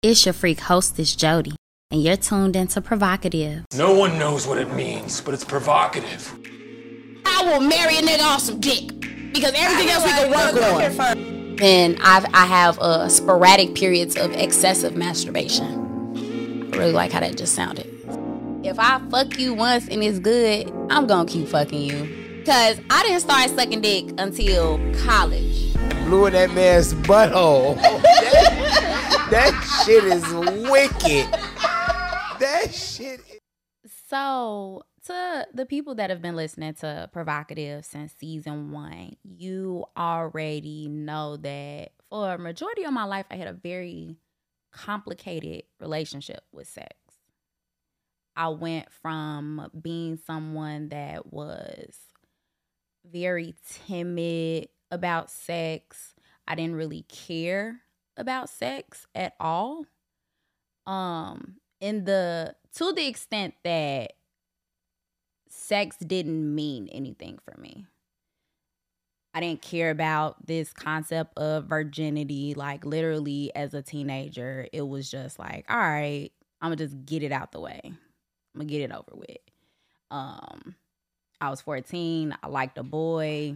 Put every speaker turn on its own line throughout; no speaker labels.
It's your freak hostess, Jody, and you're tuned into Provocative.
No one knows what it means, but it's provocative.
I will marry a nigga off some dick because everything else we can work on. And I have sporadic periods of excessive masturbation. I really like how that just sounded. If I fuck you once and it's good, I'm gonna keep fucking you. Because I didn't start sucking dick until college.
Blew in that man's butthole. That shit is wicked. That shit is...
So, to the people that have been listening to Provocative since season 1, you already know that for a majority of my life, I had a very complicated relationship with sex. I went from being someone that was very timid about sex. I didn't really care about sex at all. To the extent that sex didn't mean anything for me. I didn't care about this concept of virginity. Like literally as a teenager, it was just like, all right, I'm gonna just get it out the way. I'm gonna get it over with. I was 14. I liked a boy.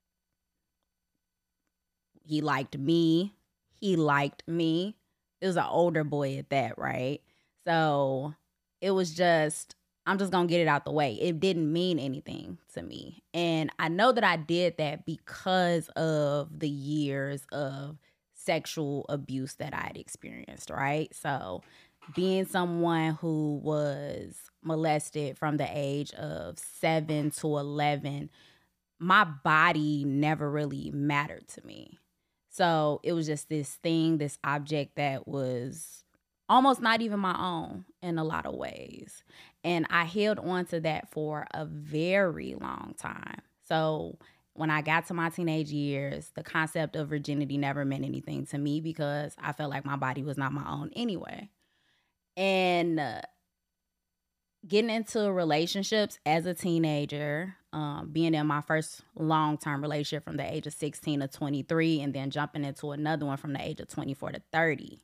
He liked me. It was an older boy at that, right? So it was just, I'm just going to get it out the way. It didn't mean anything to me. And I know that I did that because of the years of sexual abuse that I had experienced, right? So being someone who was molested from the age of 7 to 11, my body never really mattered to me. So it was just this thing, this object that was almost not even my own in a lot of ways. And I held on to that for a very long time. So when I got to my teenage years, the concept of virginity never meant anything to me because I felt like my body was not my own anyway. And getting into relationships as a teenager, being in my first long-term relationship from the age of 16 to 23, and then jumping into another one from the age of 24 to 30.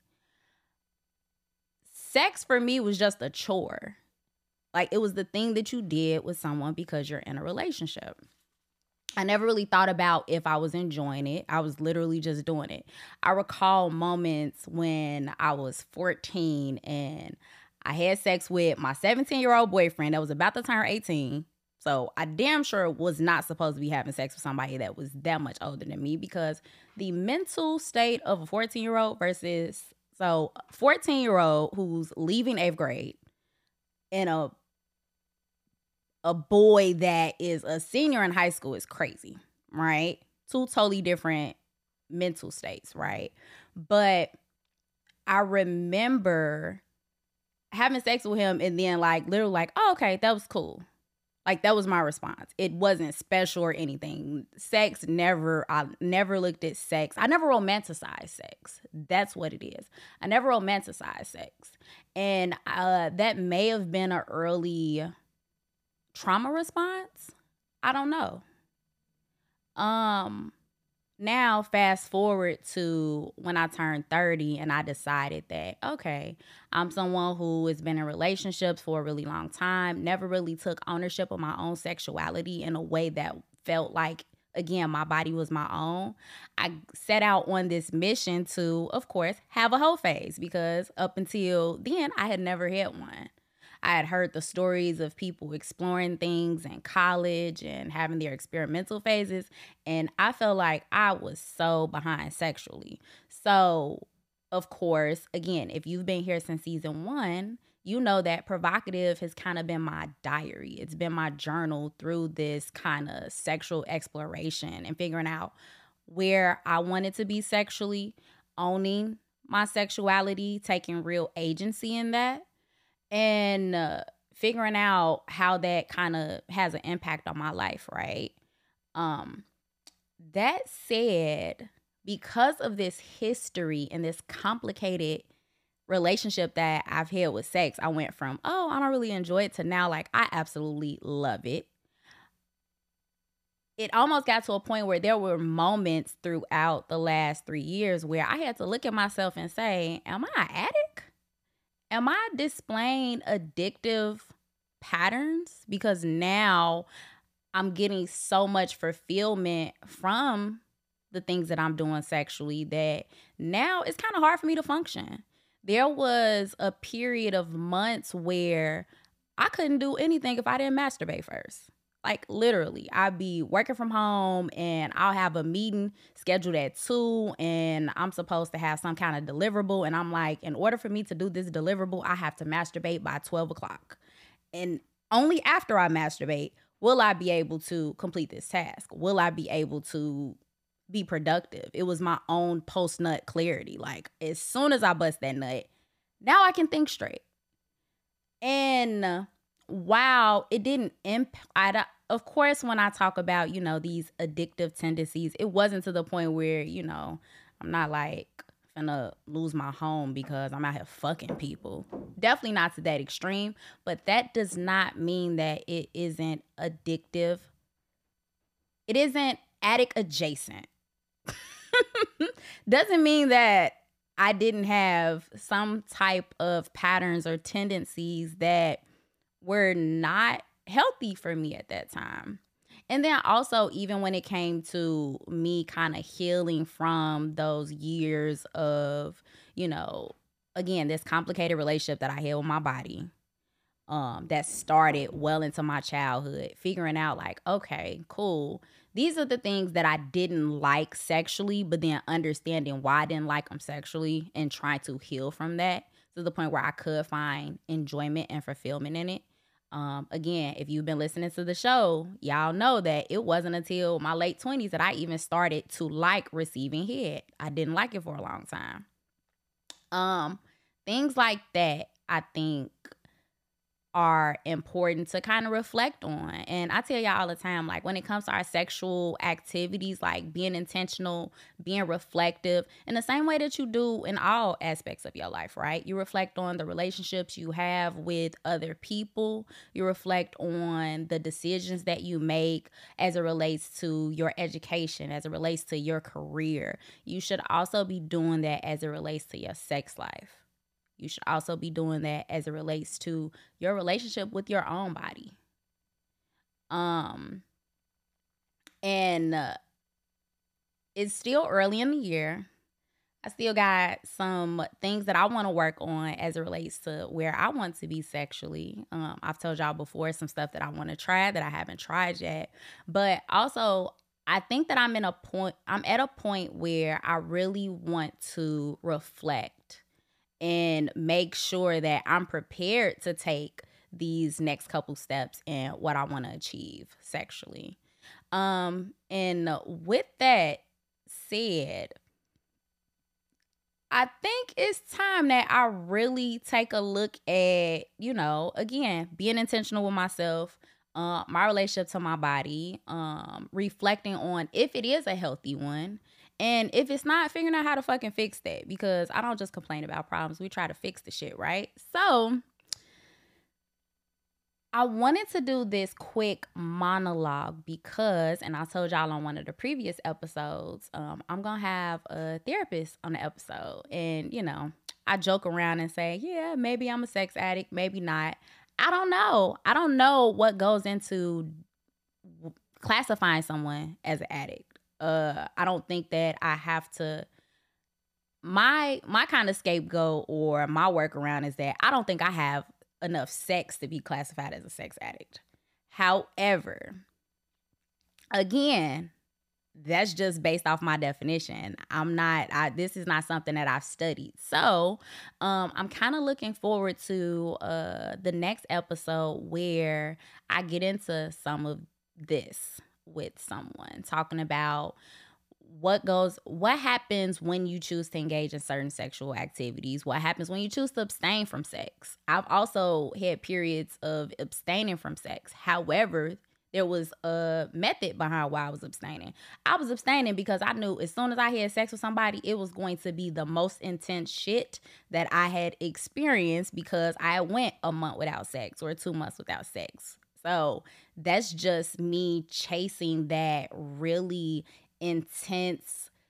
Sex for me was just a chore. Like it was the thing that you did with someone because you're in a relationship. I never really thought about if I was enjoying it. I was literally just doing it. I recall moments when I was 14 and I had sex with my 17-year-old boyfriend that was about to turn 18. So I damn sure was not supposed to be having sex with somebody that was that much older than me because the mental state of a 14-year-old versus, so 14-year-old who's leaving 8th grade and a boy that is a senior in high school is crazy, right? Two totally different mental states, right? But I remember having sex with him and then like literally like, oh, okay, that was cool. Like that was my response. It wasn't special or anything. I never looked at sex. I never romanticized sex. That's what it is. I never romanticized sex. And that may have been an early trauma response. I don't know. Now, fast forward to when I turned 30 and I decided that, okay, I'm someone who has been in relationships for a really long time, never really took ownership of my own sexuality in a way that felt like, again, my body was my own. I set out on this mission to, of course, have a hoe phase because up until then, I had never had one. I had heard the stories of people exploring things in college and having their experimental phases, and I felt like I was so behind sexually. So, of course, again, if you've been here since season 1, you know that Provocative has kind of been my diary. It's been my journal through this kind of sexual exploration and figuring out where I wanted to be sexually, owning my sexuality, taking real agency in that. And figuring out how that kind of has an impact on my life, right? That said, because of this history and this complicated relationship that I've had with sex, I went from, oh, I don't really enjoy it to now, like, I absolutely love it. It almost got to a point where there were moments throughout the last 3 years where I had to look at myself and say, am I an addict? am I displaying addictive patterns? Because now I'm getting so much fulfillment from the things that I'm doing sexually that now it's kind of hard for me to function. There was a period of months where I couldn't do anything if I didn't masturbate first. Like literally, I'd be working from home and I'll have a meeting scheduled at 2 and I'm supposed to have some kind of deliverable. And I'm like, in order for me to do this deliverable, I have to masturbate by 12 o'clock. And only after I masturbate will I be able to complete this task. Will I be able to be productive? It was my own post-nut clarity. Like as soon as I bust that nut, now I can think straight. And while it didn't impact, of course, when I talk about, these addictive tendencies, it wasn't to the point where, I'm not like finna lose my home because I'm out here fucking people. Definitely not to that extreme, but that does not mean that it isn't addictive. It isn't addict adjacent. Doesn't mean that I didn't have some type of patterns or tendencies that were not healthy for me at that time. And then also, even when it came to me kind of healing from those years of, again, this complicated relationship that I had with my body, that started well into my childhood, figuring out like, okay, cool. These are the things that I didn't like sexually, but then understanding why I didn't like them sexually and trying to heal from that to the point where I could find enjoyment and fulfillment in it. Again, if you've been listening to the show, y'all know that it wasn't until my late 20s that I even started to like receiving head. I didn't like it for a long time. Things like that, I think, are important to kind of reflect on. And I tell y'all all the time, like when it comes to our sexual activities, like being intentional, being reflective in the same way that you do in all aspects of your life, right? You reflect on the relationships you have with other people. You reflect on the decisions that you make as it relates to your education, as it relates to your career. You should also be doing that as it relates to your sex life. You should also be doing that as it relates to your relationship with your own body. It's still early in the year. I still got some things that I want to work on as it relates to where I want to be sexually. I've told y'all before some stuff that I want to try that I haven't tried yet. But also, I think that I'm at a point where I really want to reflect and make sure that I'm prepared to take these next couple steps in what I want to achieve sexually. And with that said, I think it's time that I really take a look at, again, being intentional with myself, my relationship to my body, reflecting on if it is a healthy one. And if it's not, figuring out how to fucking fix that, because I don't just complain about problems. We try to fix the shit, right? So I wanted to do this quick monologue because, and I told y'all on one of the previous episodes, I'm going to have a therapist on the episode. And, I joke around and say, yeah, maybe I'm a sex addict, maybe not. I don't know. I don't know what goes into classifying someone as an addict. I don't think that I have to. My kind of scapegoat or my workaround is that I don't think I have enough sex to be classified as a sex addict. However, again, that's just based off my definition. This is not something that I've studied. So, I'm kind of looking forward to the next episode where I get into some of this with someone, talking about what happens when you choose to engage in certain sexual activities, what happens when you choose to abstain from sex. I've also had periods of abstaining from sex. However, there was a method behind why I was abstaining. I was abstaining because I knew as soon as I had sex with somebody, it was going to be the most intense shit that I had experienced because I went a month without sex or 2 months without sex. So that's just me chasing that really intense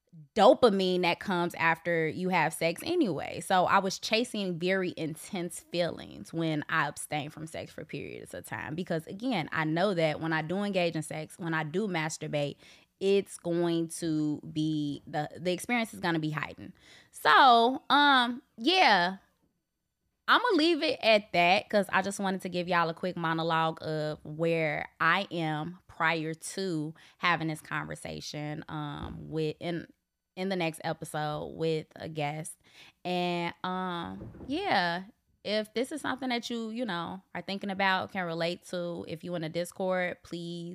dopamine that comes after you have sex anyway. So I was chasing very intense feelings when I abstained from sex for periods of time, because again, I know that when I do engage in sex, when I do masturbate, it's going to be the experience is going to be heightened. So yeah, I'm gonna leave it at that, because I just wanted to give y'all a quick monologue of where I am prior to having this conversation with in the next episode with a guest. And yeah, if this is something that you know are thinking about, can relate to, if you in a Discord, please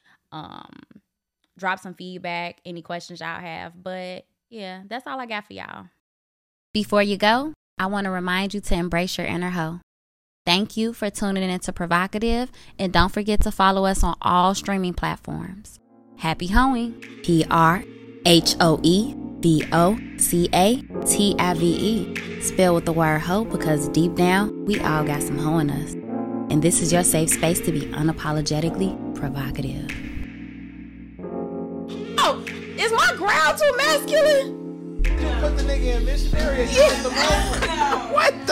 drop some feedback, any questions y'all have. But yeah, that's all I got for y'all. Before you go, I want to remind you to embrace your inner hoe. Thank you for tuning in to Provocative, and don't forget to follow us on all streaming platforms. Happy hoeing. PRHOEVOCATIVE. Spell with the word hoe, because deep down, we all got some hoe in us. And this is your safe space to be unapologetically provocative. Oh, is my growl too masculine?
You put the nigga in missionary and the moment. What the